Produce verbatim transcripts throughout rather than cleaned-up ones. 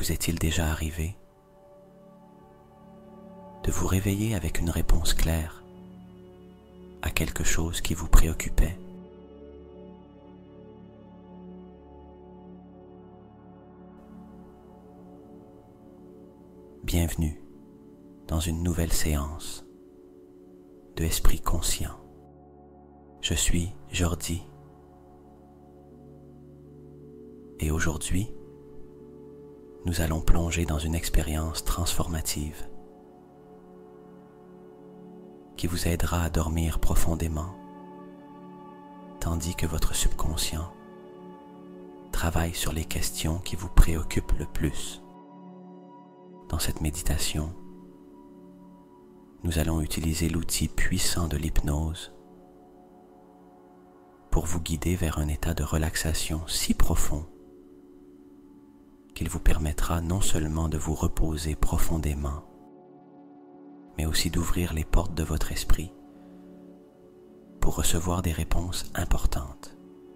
Vous est-il déjà arrivé de vous réveiller avec une réponse claire à quelque chose qui vous préoccupait? Bienvenue dans une nouvelle séance de Esprit Conscient. Je suis Jordi et aujourd'hui, nous allons plonger dans une expérience transformative qui vous aidera à dormir profondément tandis que votre subconscient travaille sur les questions qui vous préoccupent le plus. Dans cette méditation, nous allons utiliser l'outil puissant de l'hypnose pour vous guider vers un état de relaxation si profond qu'il vous permettra non seulement de vous reposer profondément, mais aussi d'ouvrir les portes de votre esprit pour recevoir des réponses importantes.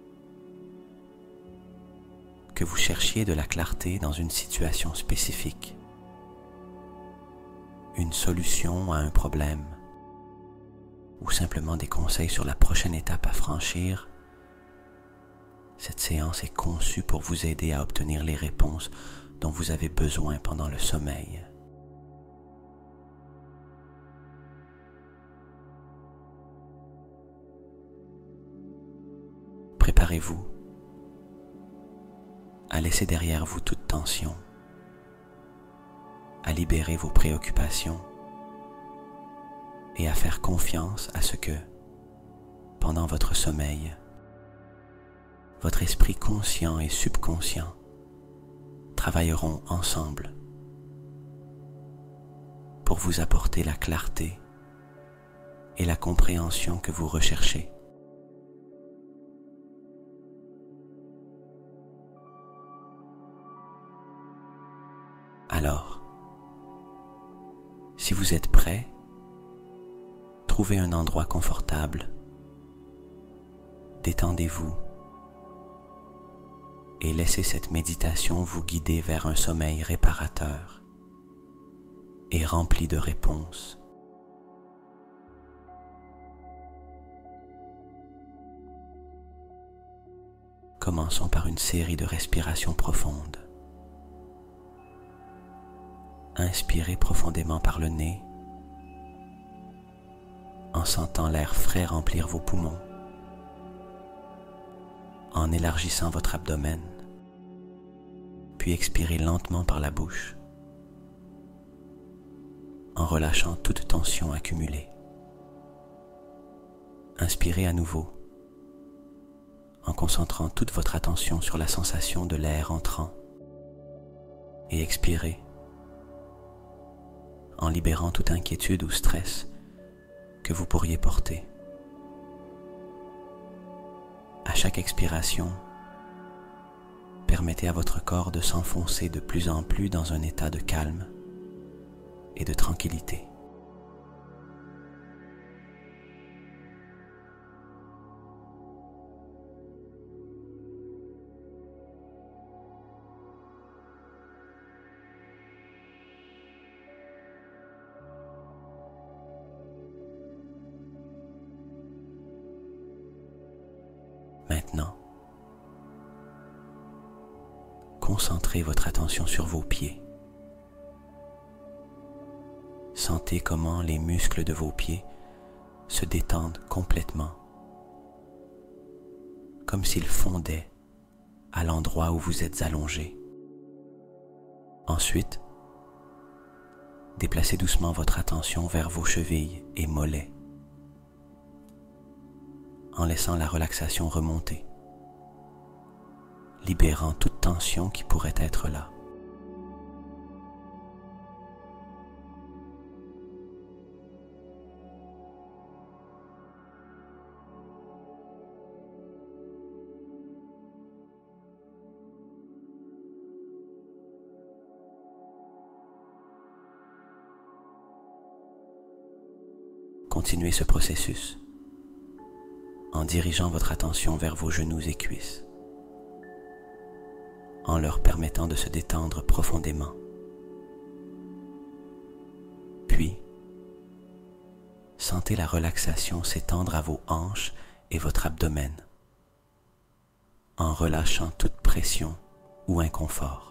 Que vous cherchiez de la clarté dans une situation spécifique, une solution à un problème, ou simplement des conseils sur la prochaine étape à franchir, cette séance est conçue pour vous aider à obtenir les réponses dont vous avez besoin pendant le sommeil. Préparez-vous à laisser derrière vous toute tension, à libérer vos préoccupations et à faire confiance à ce que, pendant votre sommeil, votre esprit conscient et subconscient travailleront ensemble pour vous apporter la clarté et la compréhension que vous recherchez. Alors, si vous êtes prêt, trouvez un endroit confortable, détendez-vous et laissez cette méditation vous guider vers un sommeil réparateur et rempli de réponses. Commençons par une série de respirations profondes. Inspirez profondément par le nez en sentant l'air frais remplir vos poumons, en élargissant votre abdomen, puis expirez lentement par la bouche en relâchant toute tension accumulée. Inspirez à nouveau en concentrant toute votre attention sur la sensation de l'air entrant et expirez en libérant toute inquiétude ou stress que vous pourriez porter. À chaque expiration, permettez à votre corps de s'enfoncer de plus en plus dans un état de calme et de tranquillité. Maintenant, concentrez votre attention sur vos pieds. Sentez comment les muscles de vos pieds se détendent complètement, comme s'ils fondaient à l'endroit où vous êtes allongé. Ensuite, déplacez doucement votre attention vers vos chevilles et mollets, en laissant la relaxation remonter, libérant toute tension qui pourrait être là. Continuez ce processus en dirigeant votre attention vers vos genoux et cuisses, en leur permettant de se détendre profondément. Puis, sentez la relaxation s'étendre à vos hanches et votre abdomen, en relâchant toute pression ou inconfort.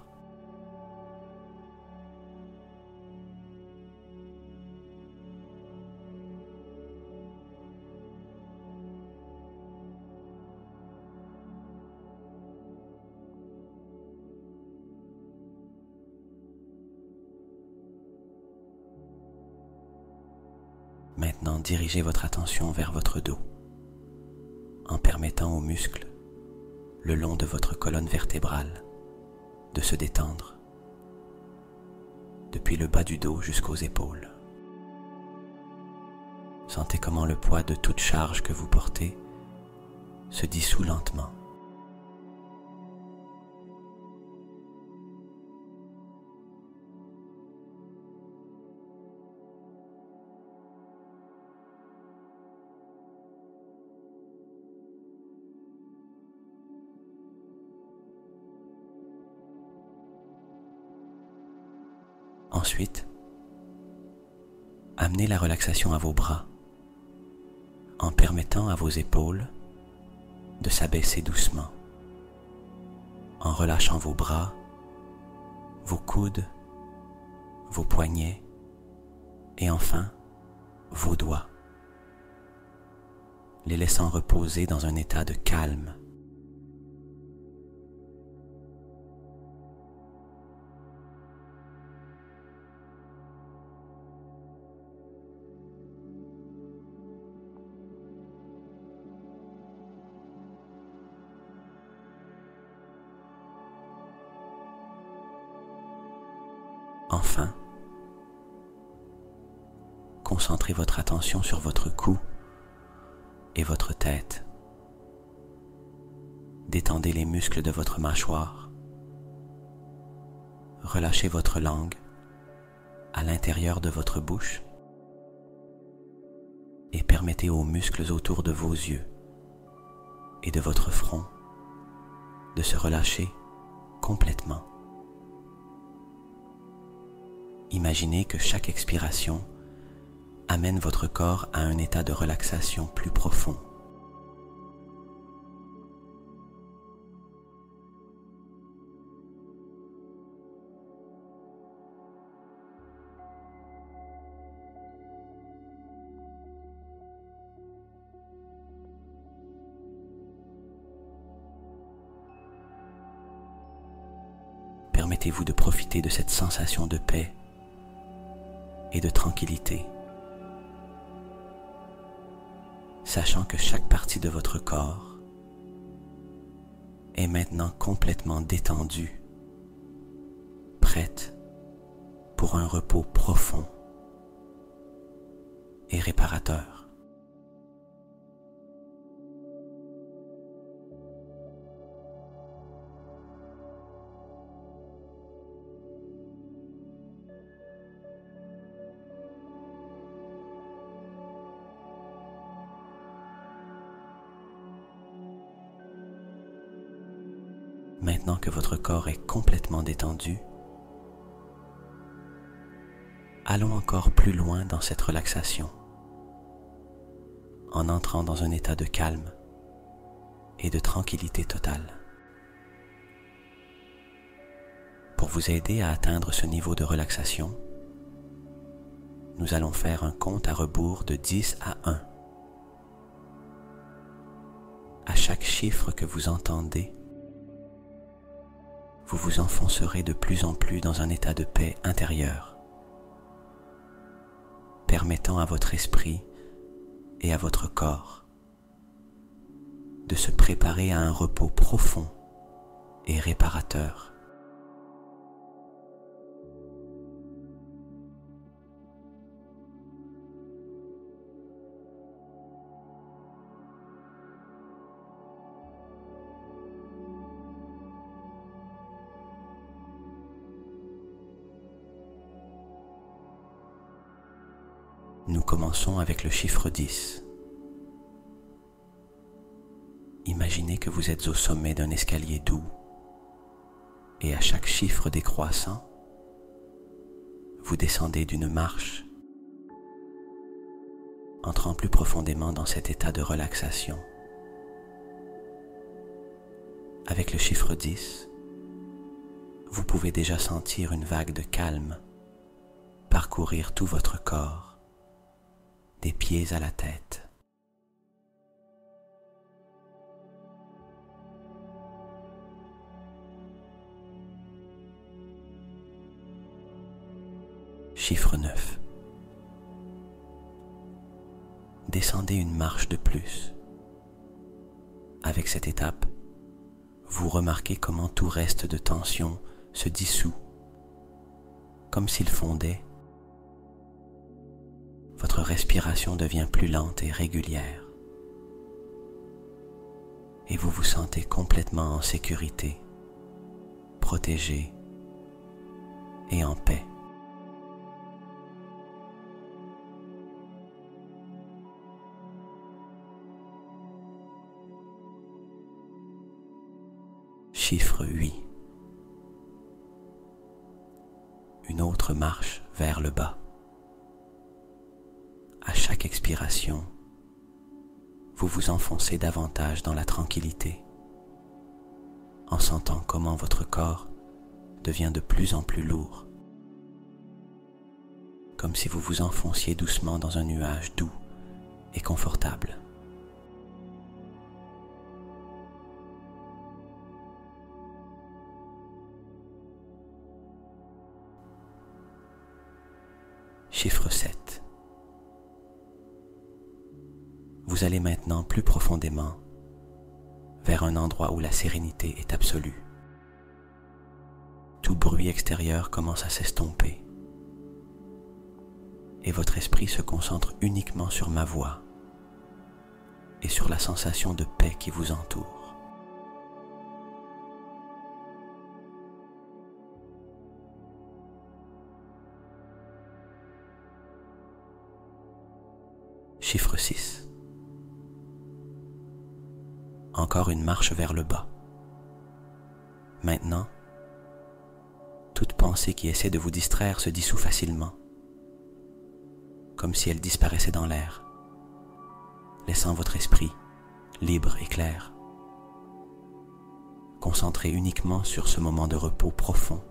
Maintenant, dirigez votre attention vers votre dos, en permettant aux muscles, le long de votre colonne vertébrale, de se détendre, depuis le bas du dos jusqu'aux épaules. Sentez comment le poids de toute charge que vous portez se dissout lentement. Ensuite, amenez la relaxation à vos bras en permettant à vos épaules de s'abaisser doucement, en relâchant vos bras, vos coudes, vos poignets et enfin vos doigts, les laissant reposer dans un état de calme. Enfin, concentrez votre attention sur votre cou et votre tête. Détendez les muscles de votre mâchoire. Relâchez votre langue à l'intérieur de votre bouche et permettez aux muscles autour de vos yeux et de votre front de se relâcher complètement. Imaginez que chaque expiration amène votre corps à un état de relaxation plus profond. Permettez-vous de profiter de cette sensation de paix et de tranquillité, sachant que chaque partie de votre corps est maintenant complètement détendue, prête pour un repos profond et réparateur. Maintenant que votre corps est complètement détendu, allons encore plus loin dans cette relaxation, en entrant dans un état de calme et de tranquillité totale. Pour vous aider à atteindre ce niveau de relaxation, nous allons faire un compte à rebours de dix à un. À chaque chiffre que vous entendez, vous vous enfoncerez de plus en plus dans un état de paix intérieure, permettant à votre esprit et à votre corps de se préparer à un repos profond et réparateur. Nous commençons avec le chiffre dix. Imaginez que vous êtes au sommet d'un escalier doux, Et à chaque chiffre décroissant, vous descendez d'une marche, entrant plus profondément dans cet état de relaxation. Avec le chiffre dix, vous pouvez déjà sentir une vague de calme parcourir tout votre corps, des pieds à la tête. Chiffre neuf. Descendez une marche de plus. Avec cette étape, vous remarquez comment tout reste de tension se dissout, comme s'il fondait. Votre respiration devient plus lente et régulière. Et vous vous sentez complètement en sécurité, protégé et en paix. Chiffre huit. Une autre marche vers le bas. À chaque expiration, vous vous enfoncez davantage dans la tranquillité, en sentant comment votre corps devient de plus en plus lourd, comme si vous vous enfonciez doucement dans un nuage doux et confortable. Chiffre sept. Vous allez maintenant plus profondément vers un endroit où la sérénité est absolue. Tout bruit extérieur commence à s'estomper et votre esprit se concentre uniquement sur ma voix et sur la sensation de paix qui vous entoure. Chiffre six. Encore une marche vers le bas. Maintenant, toute pensée qui essaie de vous distraire se dissout facilement, comme si elle disparaissait dans l'air, laissant votre esprit libre et clair, concentré uniquement sur ce moment de repos profond.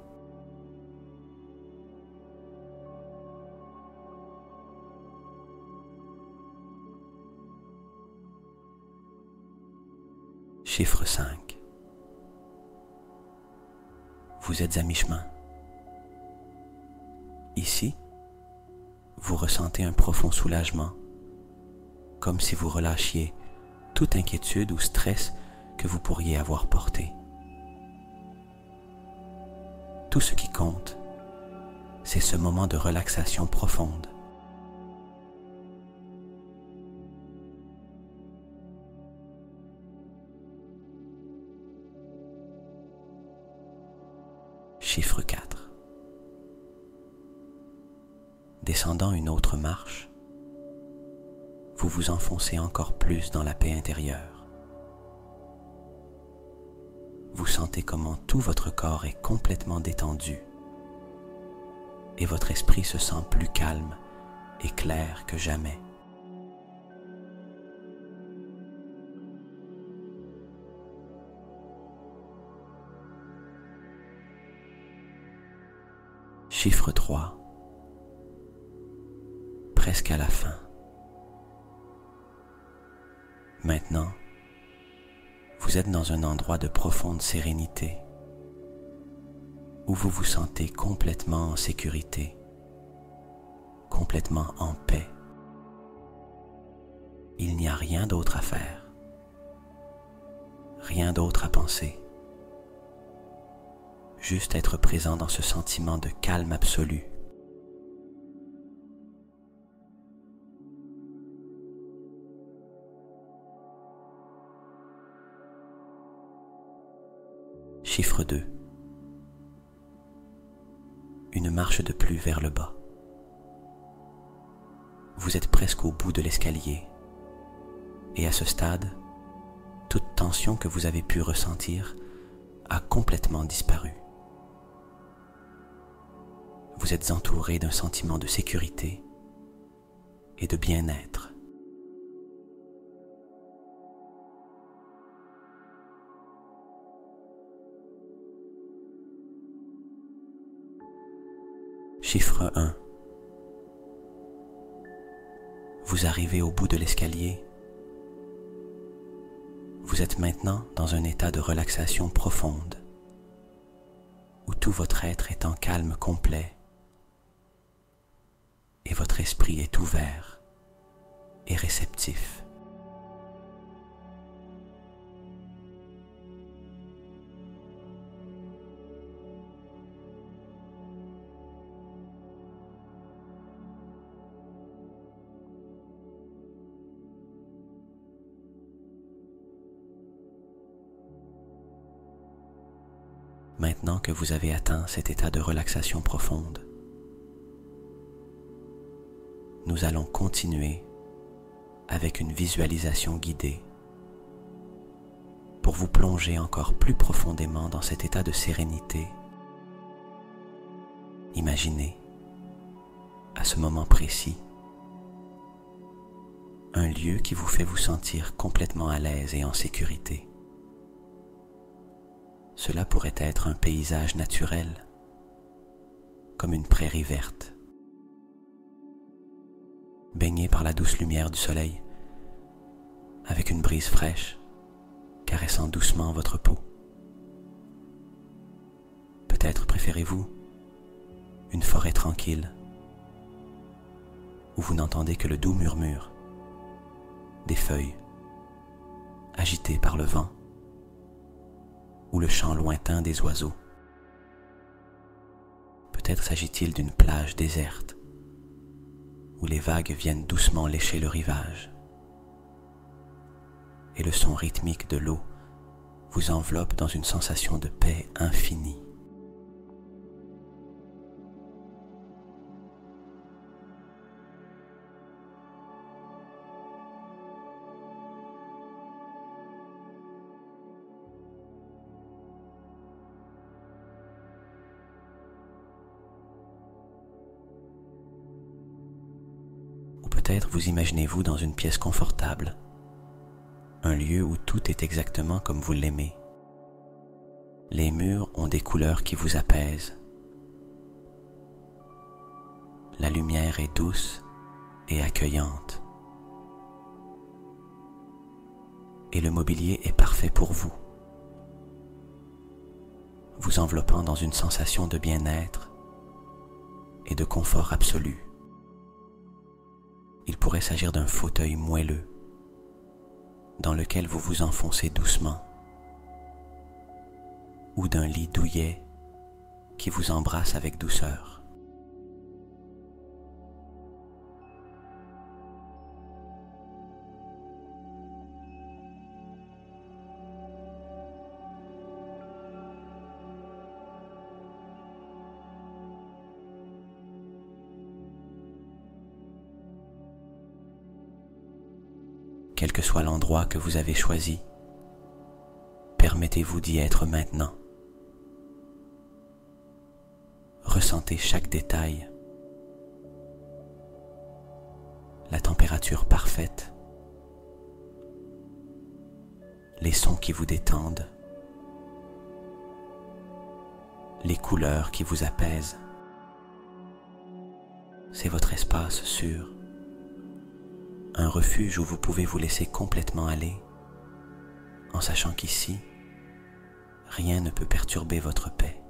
Chiffre cinq. Vous êtes à mi-chemin. Ici, vous ressentez un profond soulagement, comme si vous relâchiez toute inquiétude ou stress que vous pourriez avoir porté. Tout ce qui compte, c'est ce moment de relaxation profonde. Chiffre quatre. Descendant une autre marche, vous vous enfoncez encore plus dans la paix intérieure. Vous sentez comment tout votre corps est complètement détendu et votre esprit se sent plus calme et clair que jamais. Chiffre trois. Presque à la fin. Maintenant, vous êtes dans un endroit de profonde sérénité, où vous vous sentez complètement en sécurité, complètement en paix. Il n'y a rien d'autre à faire, rien d'autre à penser. Juste être présent dans ce sentiment de calme absolu. Chiffre deux. Une marche de plus vers le bas. Vous êtes presque au bout de l'escalier et à ce stade, toute tension que vous avez pu ressentir a complètement disparu. vous êtes entouré d'un sentiment de sécurité et de bien-être. Chiffre un. Vous arrivez au bout de l'escalier. Vous êtes maintenant dans un état de relaxation profonde, où tout votre être est en calme complet et votre esprit est ouvert et réceptif. Maintenant que vous avez atteint cet état de relaxation profonde, nous allons continuer avec une visualisation guidée pour vous plonger encore plus profondément dans cet état de sérénité. Imaginez, à ce moment précis, un lieu qui vous fait vous sentir complètement à l'aise et en sécurité. Cela pourrait être un paysage naturel, comme une prairie verte, baignée par la douce lumière du soleil, avec une brise fraîche, caressant doucement votre peau. Peut-être préférez-vous une forêt tranquille, où vous n'entendez que le doux murmure des feuilles agitées par le vent, ou le chant lointain des oiseaux. Peut-être s'agit-il d'une plage déserte, où les vagues viennent doucement lécher le rivage, et le son rythmique de l'eau vous enveloppe dans une sensation de paix infinie. Peut-être vous imaginez-vous dans une pièce confortable, un lieu où tout est exactement comme vous l'aimez. Les murs ont des couleurs qui vous apaisent. La lumière est douce et accueillante. Et le mobilier est parfait pour vous, vous enveloppant dans une sensation de bien-être et de confort absolu. Il pourrait s'agir d'un fauteuil moelleux dans lequel vous vous enfoncez doucement, ou d'un lit douillet qui vous embrasse avec douceur. Quel que soit l'endroit que vous avez choisi, permettez-vous d'y être maintenant. Ressentez chaque détail, la température parfaite, les sons qui vous détendent, les couleurs qui vous apaisent. C'est votre espace sûr. Un refuge où vous pouvez vous laisser complètement aller, en sachant qu'ici, rien ne peut perturber votre paix.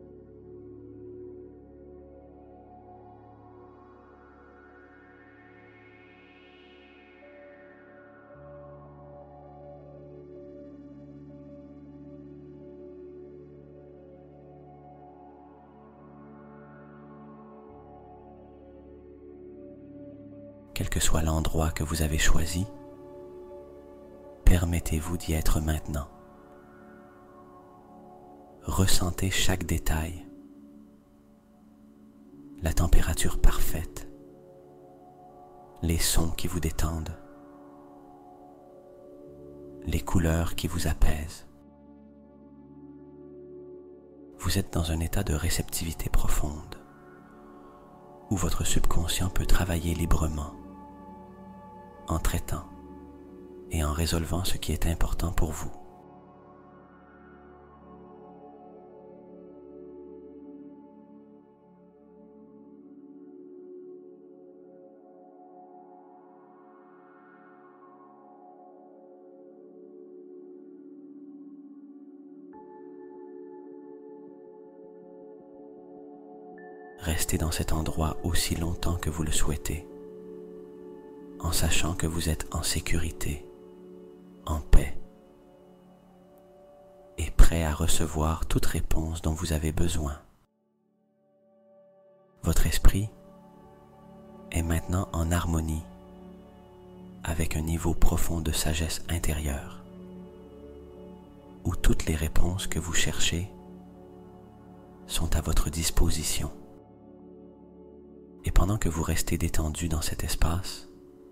Quel que soit l'endroit que vous avez choisi, permettez-vous d'y être maintenant. Ressentez chaque détail, la température parfaite, les sons qui vous détendent, les couleurs qui vous apaisent. Vous êtes dans un état de réceptivité profonde, où votre subconscient peut travailler librement, en traitant et en résolvant ce qui est important pour vous. Restez dans cet endroit aussi longtemps que vous le souhaitez, en sachant que vous êtes en sécurité, en paix, et prêt à recevoir toute réponse dont vous avez besoin. Votre esprit est maintenant en harmonie avec un niveau profond de sagesse intérieure, où toutes les réponses que vous cherchez sont à votre disposition. Et pendant que vous restez détendu dans cet espace,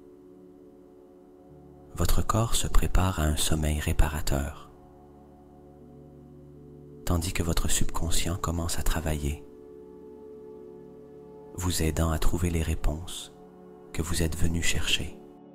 votre corps se prépare à un sommeil réparateur, tandis que votre subconscient commence à travailler, vous aidant à trouver les réponses que vous êtes venu chercher.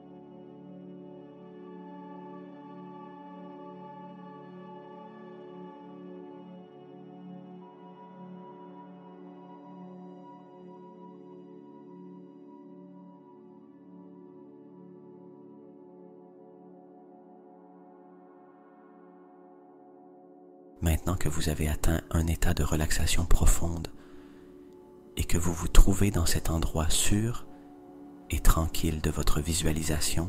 Maintenant que vous avez atteint un état de relaxation profonde et que vous vous trouvez dans cet endroit sûr et tranquille de votre visualisation,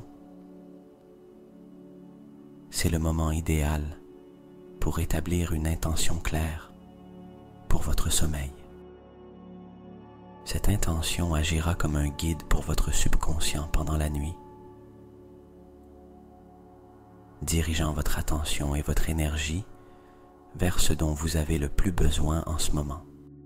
c'est le moment idéal pour établir une intention claire pour votre sommeil. Cette intention agira comme un guide pour votre subconscient pendant la nuit, dirigeant votre attention et votre énergie vers ce dont vous avez le plus besoin en ce moment.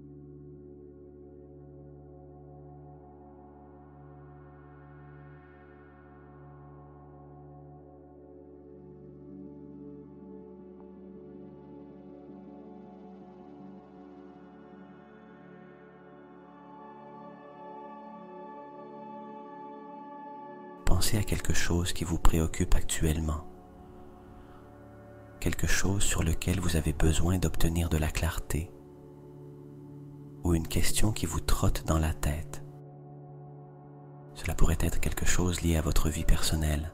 Pensez à quelque chose qui vous préoccupe actuellement, quelque chose sur lequel vous avez besoin d'obtenir de la clarté, ou une question qui vous trotte dans la tête. Cela pourrait être quelque chose lié à votre vie personnelle,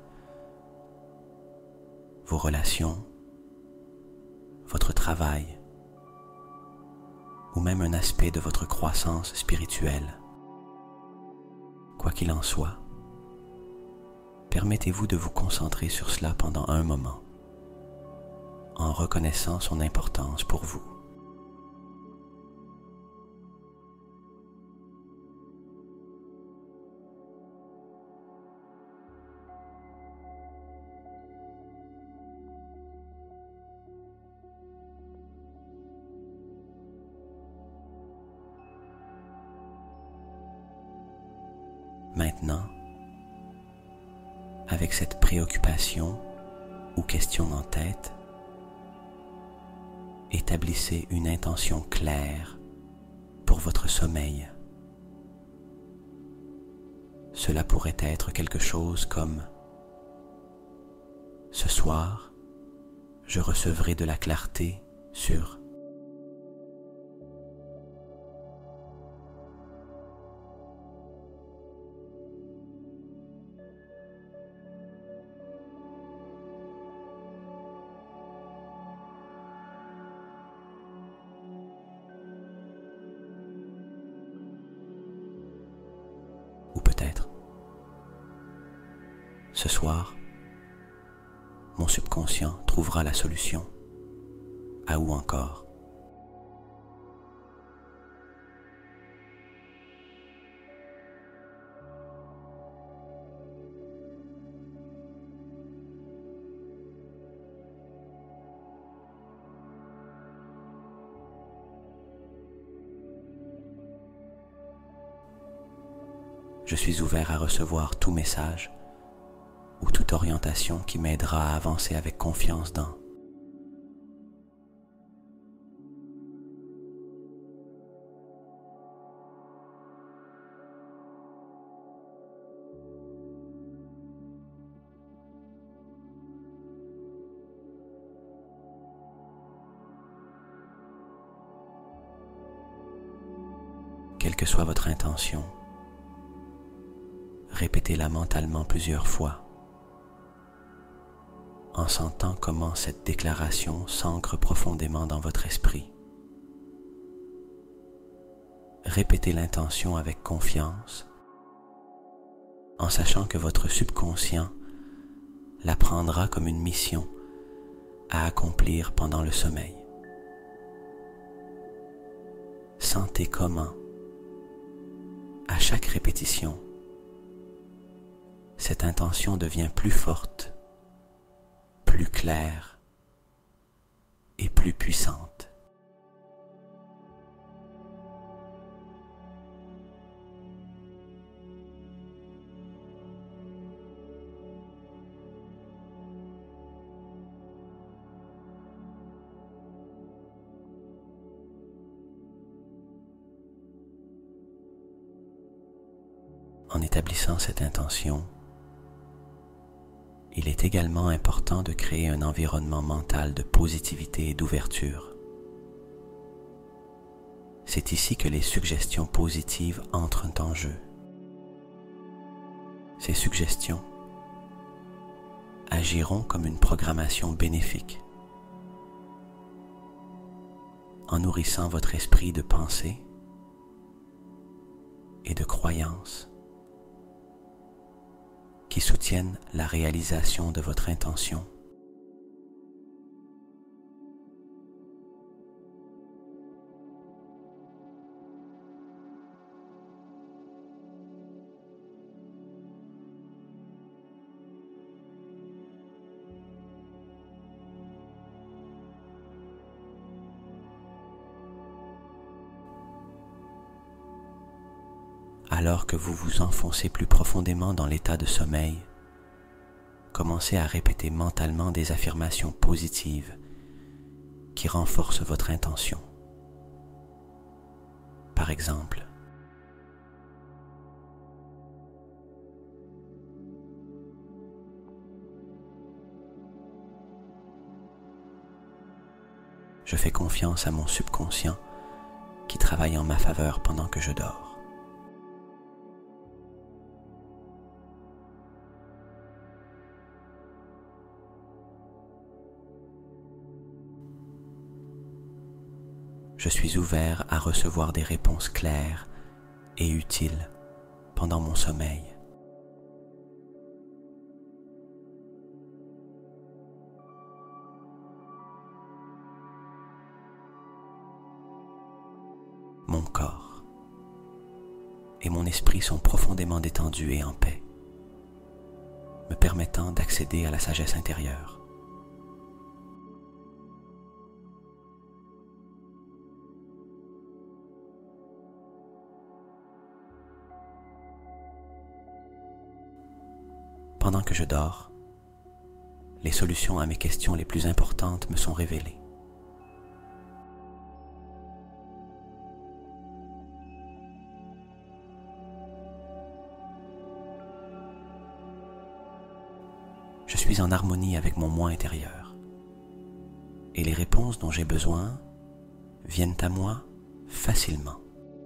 vos relations, votre travail, ou même un aspect de votre croissance spirituelle. Quoi qu'il en soit, permettez-vous de vous concentrer sur cela pendant un moment, en reconnaissant son importance pour vous. Maintenant, avec cette préoccupation ou question en tête, établissez une intention claire pour votre sommeil. Cela pourrait être quelque chose comme « Ce soir, je recevrai de la clarté sur » ou peut-être « Ce soir, mon subconscient trouvera la solution » à ou encore je suis ouvert à recevoir tout message ou toute orientation qui m'aidera à avancer avec confiance dans. quelle que soit votre intention, répétez-la mentalement plusieurs fois, en sentant comment cette déclaration s'ancre profondément dans votre esprit. Répétez l'intention avec confiance, en sachant que votre subconscient la prendra comme une mission à accomplir pendant le sommeil. Sentez comment, à chaque répétition, cette intention devient plus forte, plus claire et plus puissante. En établissant cette intention, il est également important de créer un environnement mental de positivité et d'ouverture. C'est ici que les suggestions positives entrent en jeu. Ces suggestions agiront comme une programmation bénéfique, en nourrissant votre esprit de pensée et de croyances qui soutiennent la réalisation de votre intention. Alors que vous vous enfoncez plus profondément dans l'état de sommeil, commencez à répéter mentalement des affirmations positives qui renforcent votre intention. Par exemple, je fais confiance à mon subconscient qui travaille en ma faveur pendant que je dors. Je suis ouvert à recevoir des réponses claires et utiles pendant mon sommeil. Mon corps et mon esprit sont profondément détendus et en paix, me permettant d'accéder à la sagesse intérieure. Pendant que je dors, les solutions à mes questions les plus importantes me sont révélées. Je suis en harmonie avec mon moi intérieur, et les réponses dont j'ai besoin viennent à moi facilement.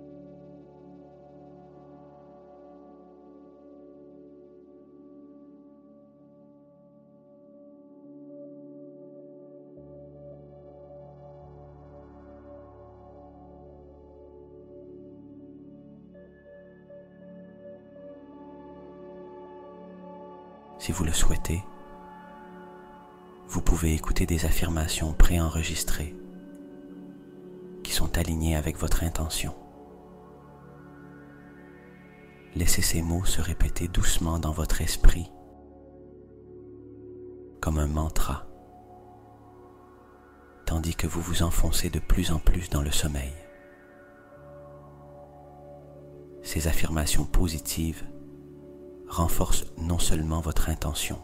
Si vous le souhaitez, vous pouvez écouter des affirmations préenregistrées qui sont alignées avec votre intention. Laissez ces mots se répéter doucement dans votre esprit, comme un mantra, tandis que vous vous enfoncez de plus en plus dans le sommeil. Ces affirmations positives renforcent non seulement votre intention,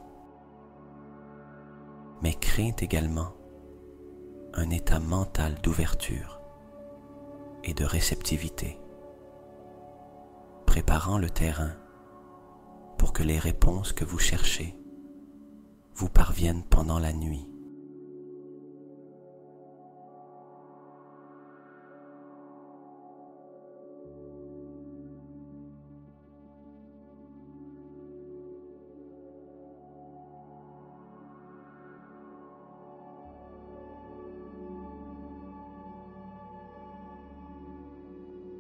mais créent également un état mental d'ouverture et de réceptivité, préparant le terrain pour que les réponses que vous cherchez vous parviennent pendant la nuit.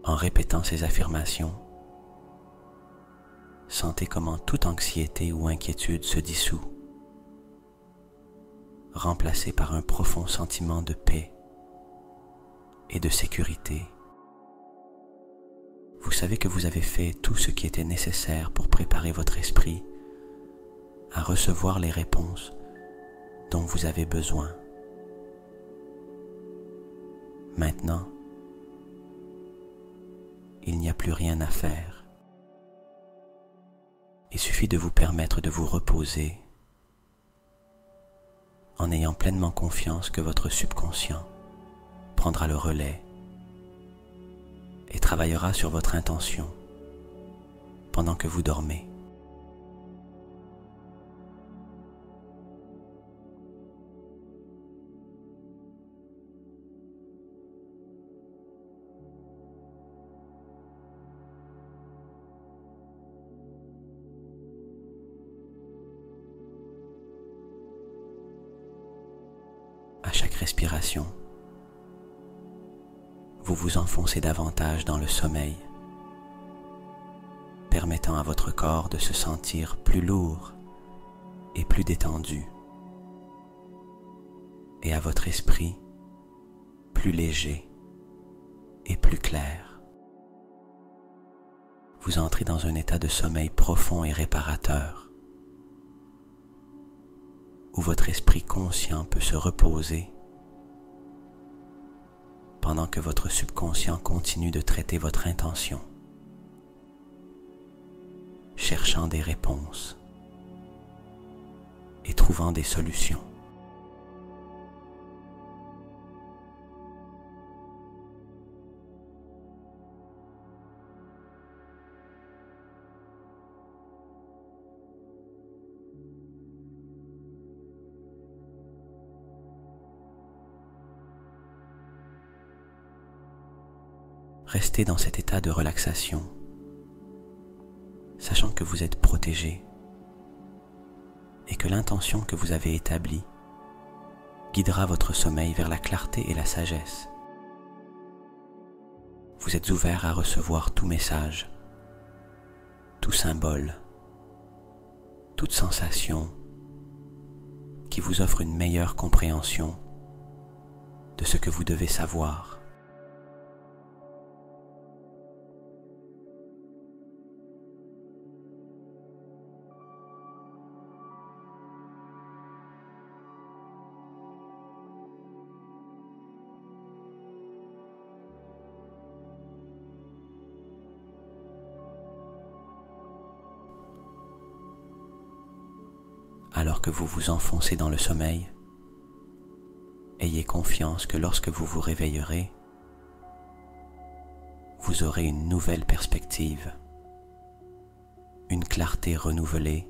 En répétant ces affirmations, sentez comment toute anxiété ou inquiétude se dissout, remplacée par un profond sentiment de paix et de sécurité. Vous savez que vous avez fait tout ce qui était nécessaire pour préparer votre esprit à recevoir les réponses dont vous avez besoin. Maintenant, il n'y a plus rien à faire. Il suffit de vous permettre de vous reposer en ayant pleinement confiance que votre subconscient prendra le relais et travaillera sur votre intention pendant que vous dormez. À chaque respiration, vous vous enfoncez davantage dans le sommeil, permettant à votre corps de se sentir plus lourd et plus détendu, et à votre esprit plus léger et plus clair. Vous entrez dans un état de sommeil profond et réparateur, où votre esprit conscient peut se reposer pendant que votre subconscient continue de traiter votre intention, cherchant des réponses et trouvant des solutions. Restez dans cet état de relaxation, sachant que vous êtes protégé et que l'intention que vous avez établie guidera votre sommeil vers la clarté et la sagesse. Vous êtes ouvert à recevoir tout message, tout symbole, toute sensation qui vous offre une meilleure compréhension de ce que vous devez savoir. Alors que vous vous enfoncez dans le sommeil, ayez confiance que lorsque vous vous réveillerez, vous aurez une nouvelle perspective, une clarté renouvelée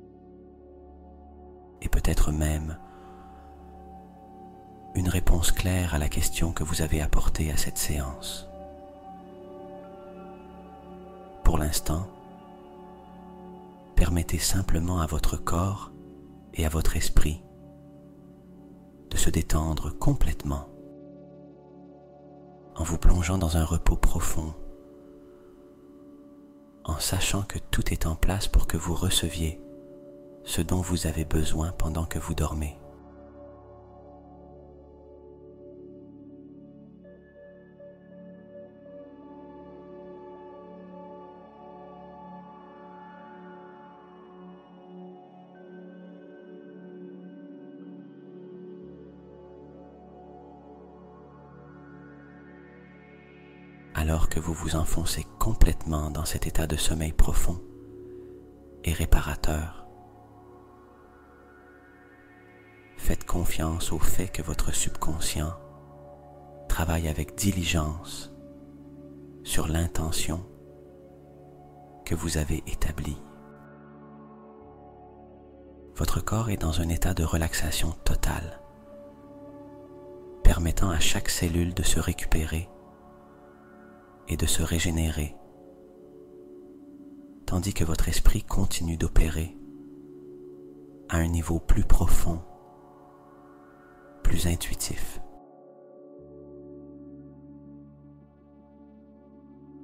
et peut-être même une réponse claire à la question que vous avez apportée à cette séance. Pour l'instant, permettez simplement à votre corps et à votre esprit de se détendre complètement en vous plongeant dans un repos profond, en sachant que tout est en place pour que vous receviez ce dont vous avez besoin pendant que vous dormez. Alors que vous vous enfoncez complètement dans cet état de sommeil profond et réparateur, faites confiance au fait que votre subconscient travaille avec diligence sur l'intention que vous avez établie. Votre corps est dans un état de relaxation totale, permettant à chaque cellule de se récupérer et de se régénérer, tandis que votre esprit continue d'opérer à un niveau plus profond, plus intuitif.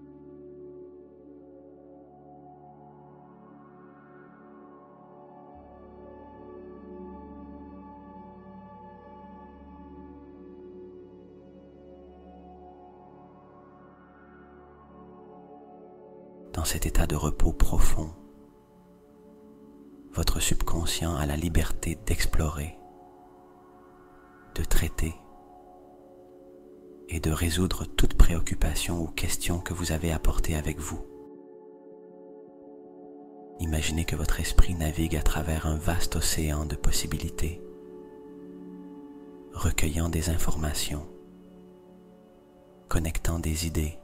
Dans cet état de repos profond, votre subconscient a la liberté d'explorer, de traiter et de résoudre toute préoccupation ou question que vous avez apportée avec vous. Imaginez que votre esprit navigue à travers un vaste océan de possibilités, recueillant des informations, connectant des idées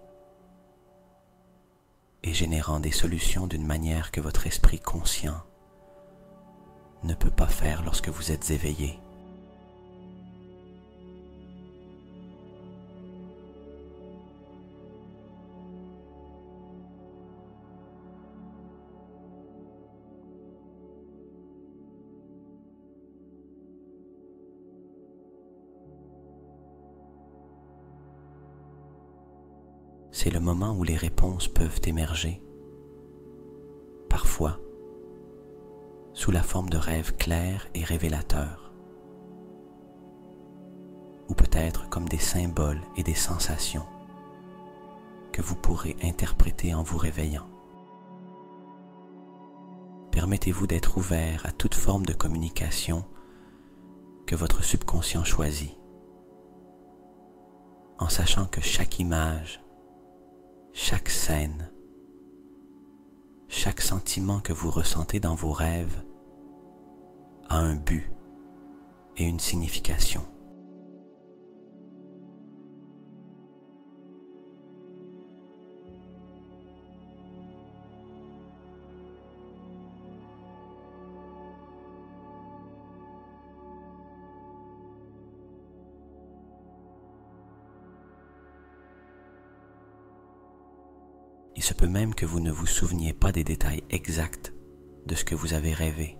et générant des solutions d'une manière que votre esprit conscient ne peut pas faire lorsque vous êtes éveillé. C'est le moment où les réponses peuvent émerger, parfois sous la forme de rêves clairs et révélateurs, ou peut-être comme des symboles et des sensations que vous pourrez interpréter en vous réveillant. Permettez-vous d'être ouvert à toute forme de communication que votre subconscient choisit, en sachant que chaque image, chaque scène, chaque sentiment que vous ressentez dans vos rêves a un but et une signification. Il se peut même que vous ne vous souveniez pas des détails exacts de ce que vous avez rêvé.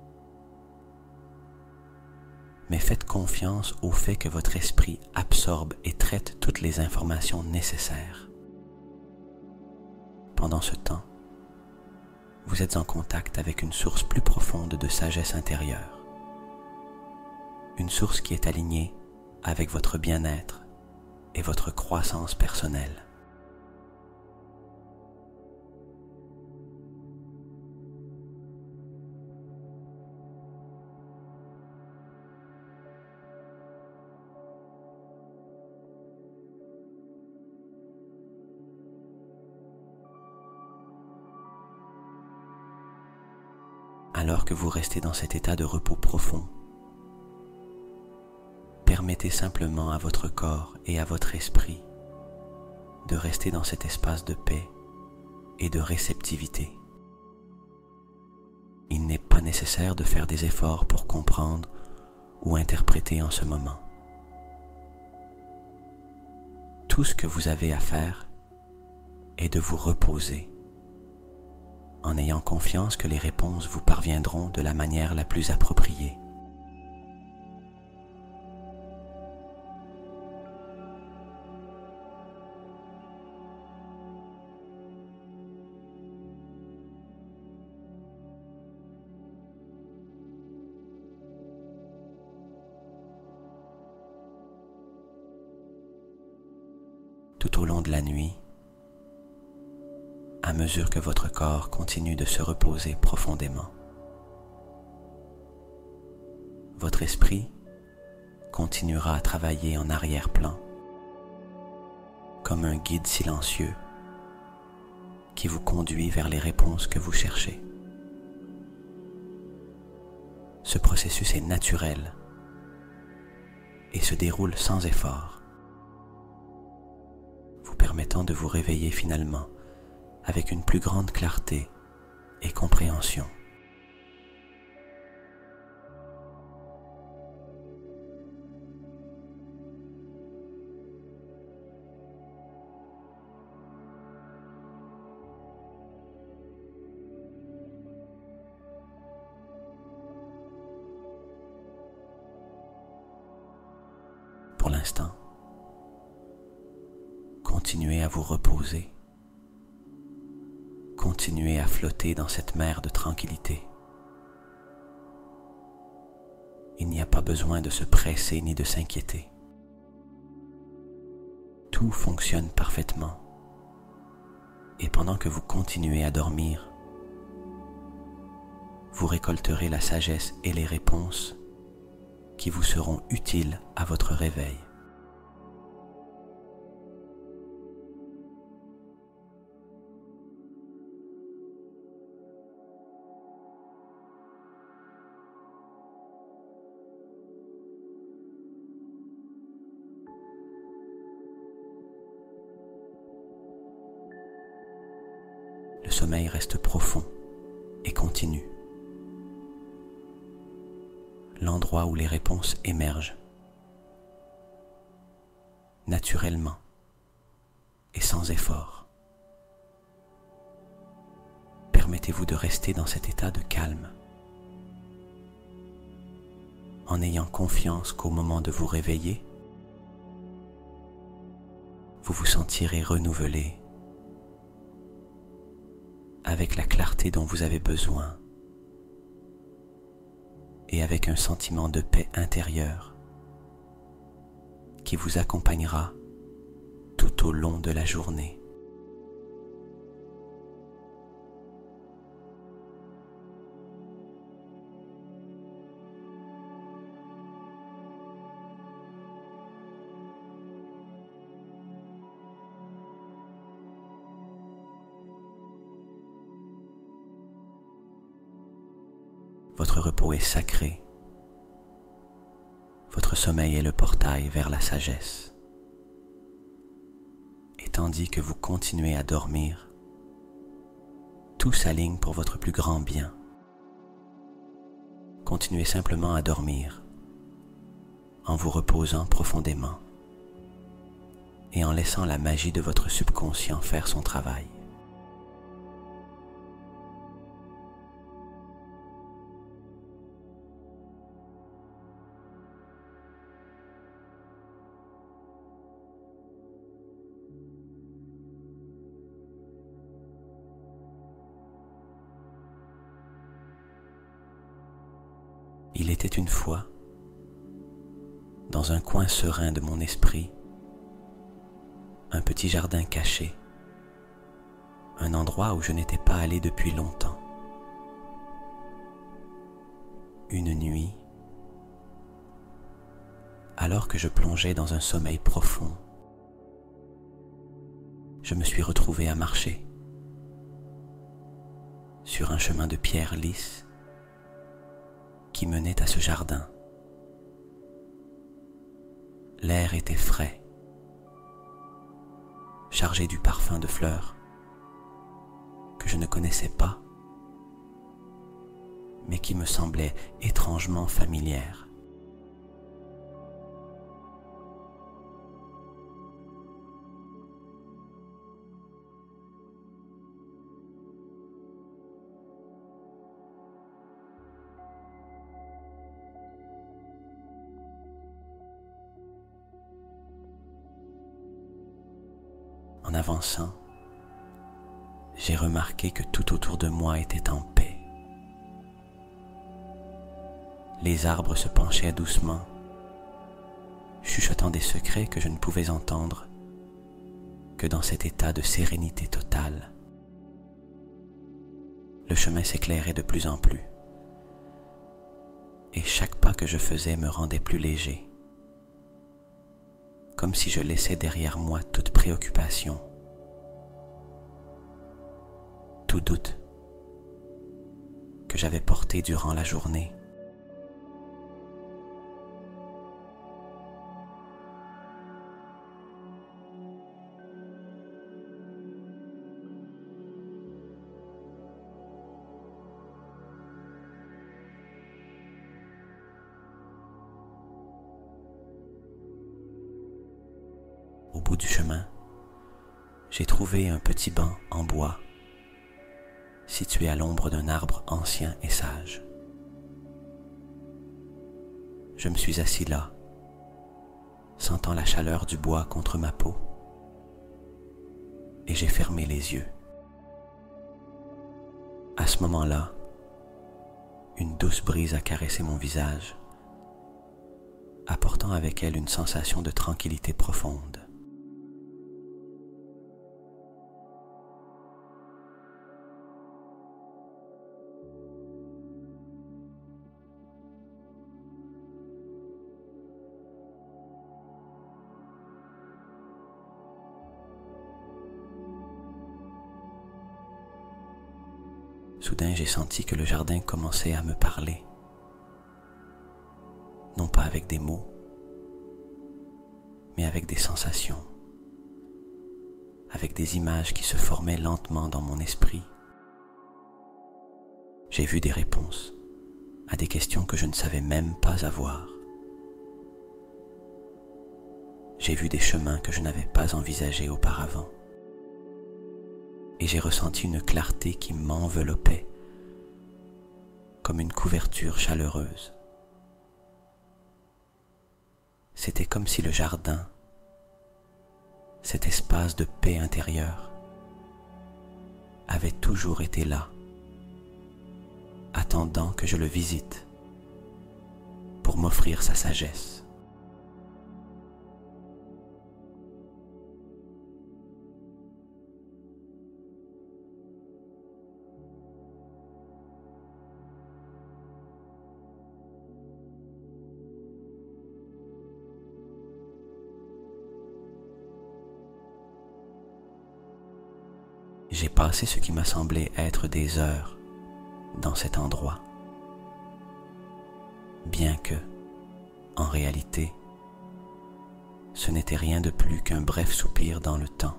Mais faites confiance au fait que votre esprit absorbe et traite toutes les informations nécessaires. Pendant ce temps, vous êtes en contact avec une source plus profonde de sagesse intérieure. Une source qui est alignée avec votre bien-être et votre croissance personnelle. Alors que vous restez dans cet état de repos profond, permettez simplement à votre corps et à votre esprit de rester dans cet espace de paix et de réceptivité. Il n'est pas nécessaire de faire des efforts pour comprendre ou interpréter en ce moment. Tout ce que vous avez à faire est de vous reposer, en ayant confiance que les réponses vous parviendront de la manière la plus appropriée. Tout au long de la nuit, à mesure que votre corps continue de se reposer profondément, votre esprit continuera à travailler en arrière-plan, comme un guide silencieux qui vous conduit vers les réponses que vous cherchez. Ce processus est naturel et se déroule sans effort, vous permettant de vous réveiller finalement avec une plus grande clarté et compréhension. Pour l'instant, continuez à vous reposer. Continuez à flotter dans cette mer de tranquillité. Il n'y a pas besoin de se presser ni de s'inquiéter. Tout fonctionne parfaitement Et pendant que vous continuez à dormir, vous récolterez la sagesse et les réponses qui vous seront utiles à votre réveil. Le sommeil reste profond et continu. L'endroit où les réponses émergent, naturellement et sans effort. Permettez-vous de rester dans cet état de calme, en ayant confiance qu'au moment de vous réveiller, vous vous sentirez renouvelé, avec la clarté dont vous avez besoin et avec un sentiment de paix intérieure qui vous accompagnera tout au long de la journée. Votre repos est sacré. Votre sommeil est le portail vers la sagesse. Et tandis que vous continuez à dormir, tout s'aligne pour votre plus grand bien. Continuez simplement à dormir, en vous reposant profondément et en laissant la magie de votre subconscient faire son travail. Il était une fois, dans un coin serein de mon esprit, un petit jardin caché, un endroit où je n'étais pas allé depuis longtemps. Une nuit, alors que je plongeais dans un sommeil profond, je me suis retrouvé à marcher sur un chemin de pierre lisse qui menait à ce jardin. L'air était frais, chargé du parfum de fleurs que je ne connaissais pas, mais qui me semblait étrangement familière. En avançant, j'ai remarqué que tout autour de moi était en paix. Les arbres se penchaient doucement, chuchotant des secrets que je ne pouvais entendre que dans cet état de sérénité totale. Le chemin s'éclairait de plus en plus, et chaque pas que je faisais me rendait plus léger, comme si je laissais derrière moi toute préoccupation, tout doute que j'avais porté durant la journée. Au bout du chemin, j'ai trouvé un petit banc en bois, situé à l'ombre d'un arbre ancien et sage. Je me suis assis là, sentant la chaleur du bois contre ma peau, et j'ai fermé les yeux. À ce moment-là, une douce brise a caressé mon visage, apportant avec elle une sensation de tranquillité profonde. Soudain, j'ai senti que le jardin commençait à me parler, non pas avec des mots, mais avec des sensations, avec des images qui se formaient lentement dans mon esprit. J'ai vu des réponses à des questions que je ne savais même pas avoir. J'ai vu des chemins que je n'avais pas envisagés auparavant. Et j'ai ressenti une clarté qui m'enveloppait, comme une couverture chaleureuse. C'était comme si le jardin, cet espace de paix intérieure, avait toujours été là, attendant que je le visite pour m'offrir sa sagesse. J'ai passé ce qui m'a semblé être des heures dans cet endroit, bien que, en réalité, ce n'était rien de plus qu'un bref soupir dans le temps.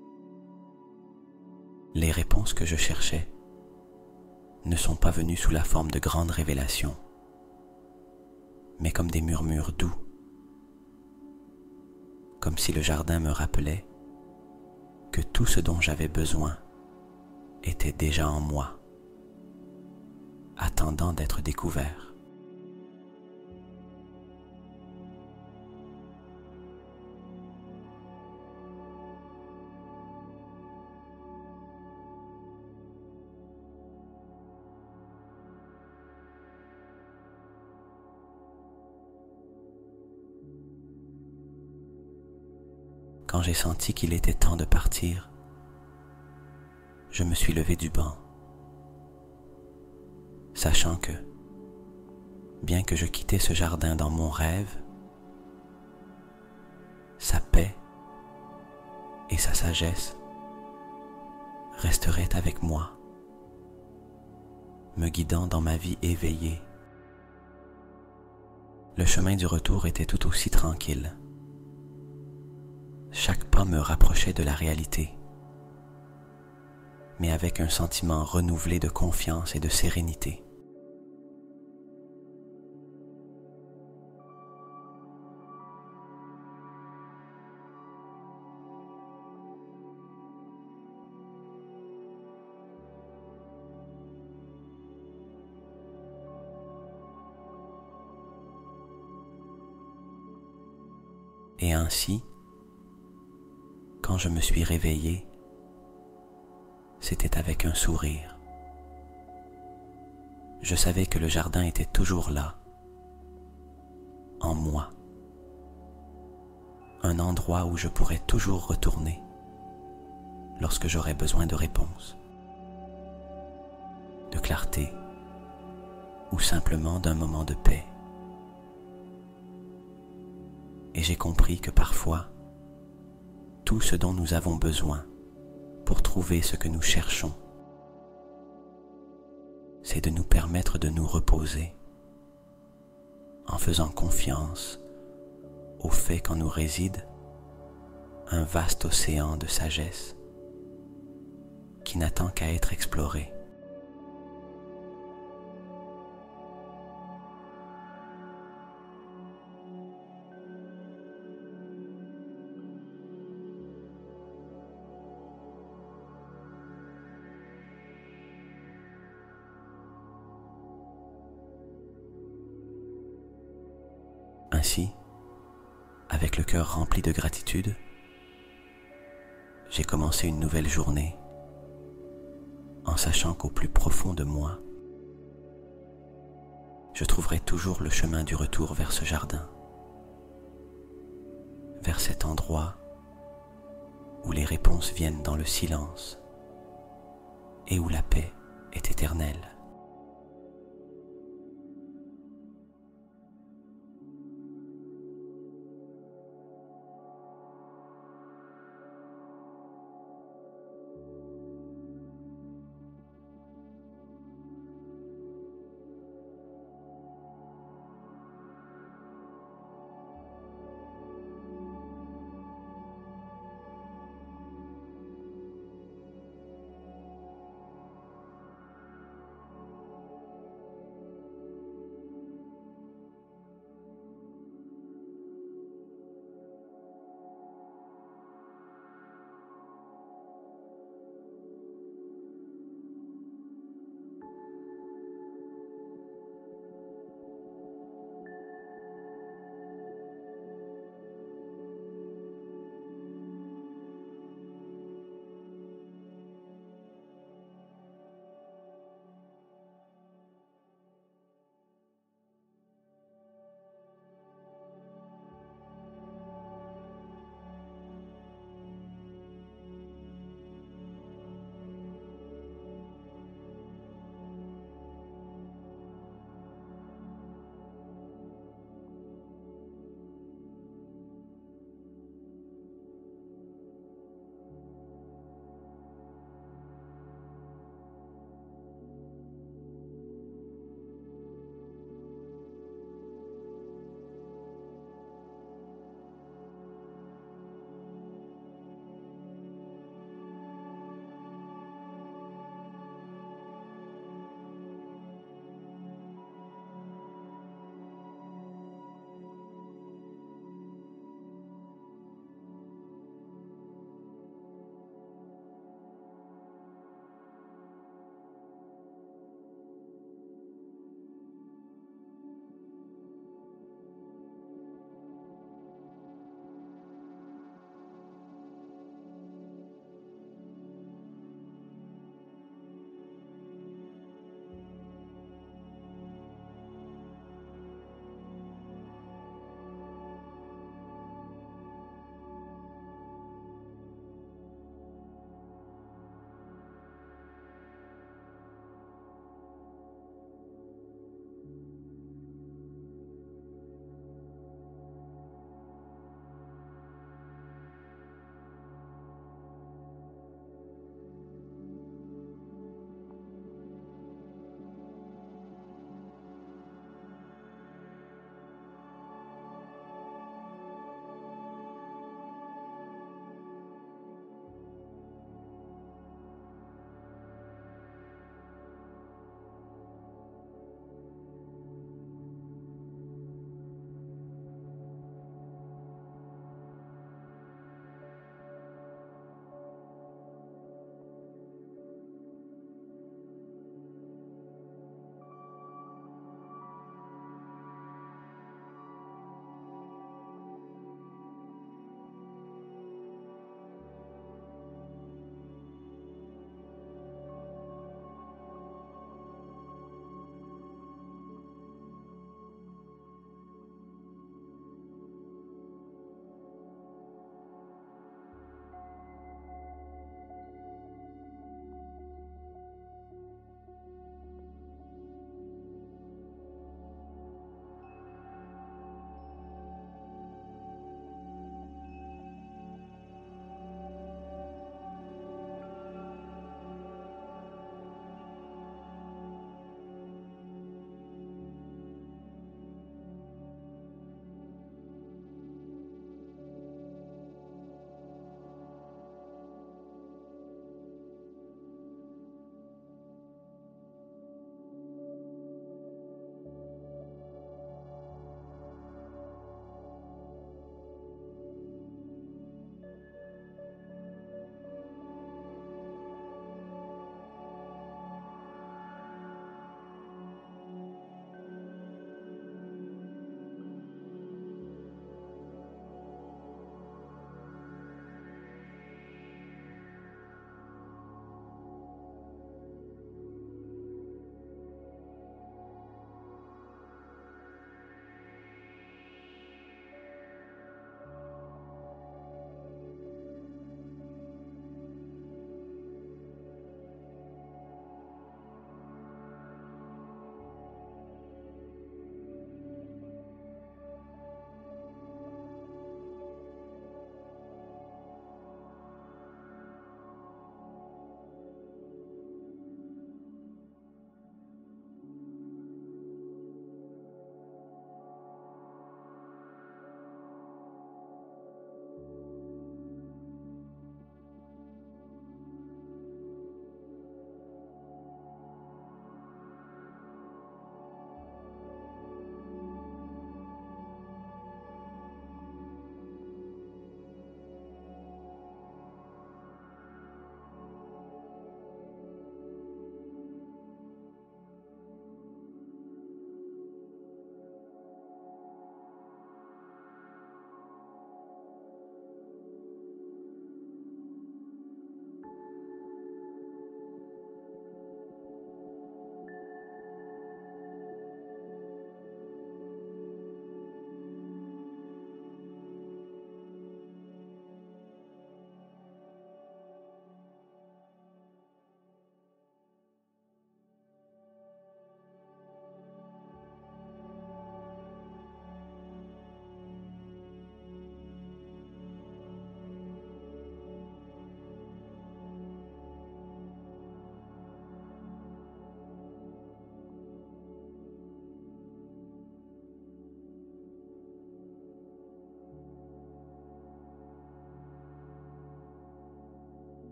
Les réponses que je cherchais ne sont pas venues sous la forme de grandes révélations, mais comme des murmures doux, comme si le jardin me rappelait que tout ce dont j'avais besoin était déjà en moi, attendant d'être découvert. Quand j'ai senti qu'il était temps de partir, je me suis levé du banc, sachant que, bien que je quittais ce jardin dans mon rêve, sa paix et sa sagesse resteraient avec moi, me guidant dans ma vie éveillée. Le chemin du retour était tout aussi tranquille. Chaque pas me rapprochait de la réalité, mais avec un sentiment renouvelé de confiance et de sérénité. Et ainsi, quand je me suis réveillé, c'était avec un sourire. Je savais que le jardin était toujours là, en moi. Un endroit où je pourrais toujours retourner lorsque j'aurais besoin de réponses, de clarté ou simplement d'un moment de paix. Et j'ai compris que parfois, tout ce dont nous avons besoin pour trouver ce que nous cherchons, c'est de nous permettre de nous reposer en faisant confiance au fait qu'en nous réside un vaste océan de sagesse qui n'attend qu'à être exploré. Ainsi, avec le cœur rempli de gratitude, j'ai commencé une nouvelle journée en sachant qu'au plus profond de moi, je trouverai toujours le chemin du retour vers ce jardin, vers cet endroit où les réponses viennent dans le silence et où la paix est éternelle.